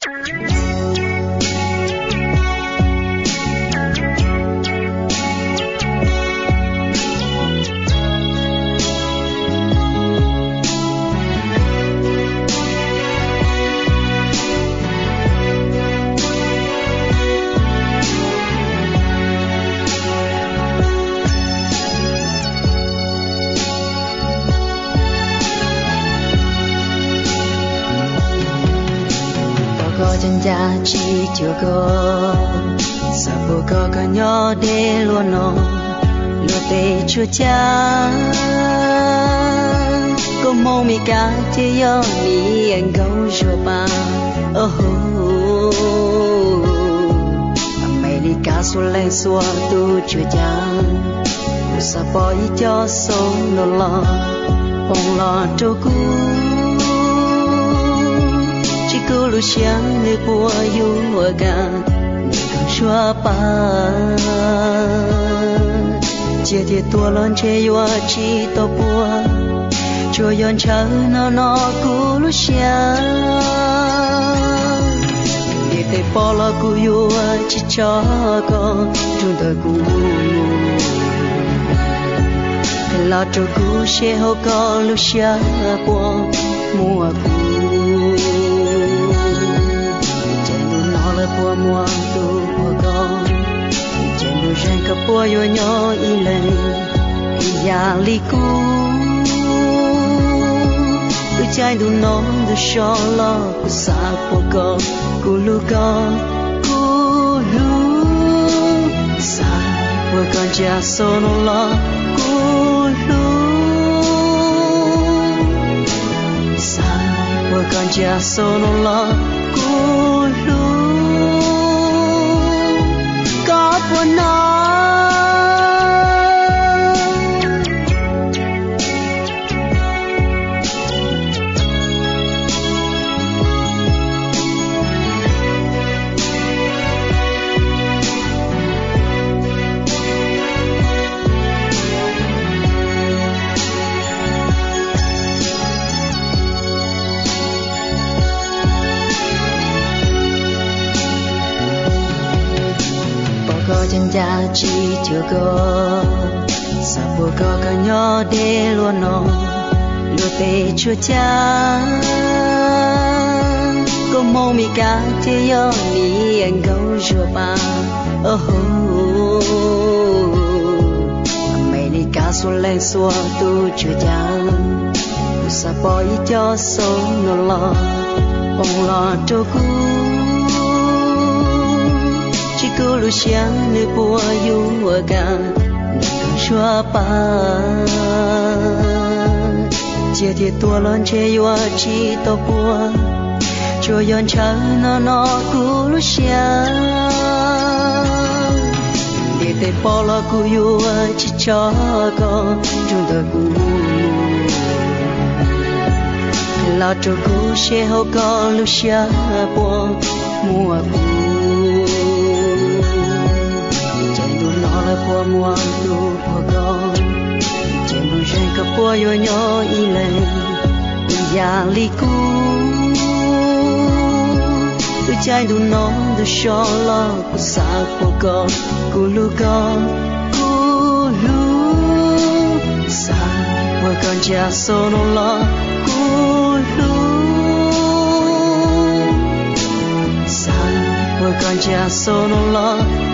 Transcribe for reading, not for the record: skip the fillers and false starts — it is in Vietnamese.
cha chỉ chưa có sao bộ có nhỏ để luôn nó lo tê chúa cha có mong mi cả thế yo mi anh gấu chúa ba mày đi cả số lên xua tu chúa cha sao bỏ ý cho sống lo bông lo trâu cũ cô lu sáng nơi bùa yêu gà người xóa ba chia thiệt tua lon che yêu chi to bùa cho yon chờ nó cô lu sáng để tay bỏ lo cô yêu chỉ cho con chúng tôi cũng lo cho cô sẽ hậu con lu sáng bùa mùa bùa mua tu bùa con trên bùa rèn cả bùa yo nhỏ y lên ya li cu tu chai du non du sho lo ku sa bùa con ku lu sa bùa con cha so no lo ku lu sa bùa con cha so no lo ku lu của nó chân cha chỉ chưa có sao bùa có nhỏ để luôn nó luôn tê chúa cha có mong mi cả thế yo mi anh gấu chúa ba mày đi cả số lên xua tu chúa cha sao bỏ ý cho sống nó lo bông lo trâu cũ chỉ cô lu sáng nơi bùa yêu gà người xóa ba chia thiệt tua lon che yêu chi to bùa cho yon chờ nó cô lu sáng để tay bỏ lo cô yêu chỉ cho con chúng tôi cũng lo cho cô sẽ hậu con lu sáng bùa mùa bùa mua tu bùa con trên bùa rèn cả bùa yo nhỏ y lên ya li cu tu chai du non du sho lo ku sa bùa con ku lu sa bùa con cha so no lo ku lu sa bùa con cha so no lo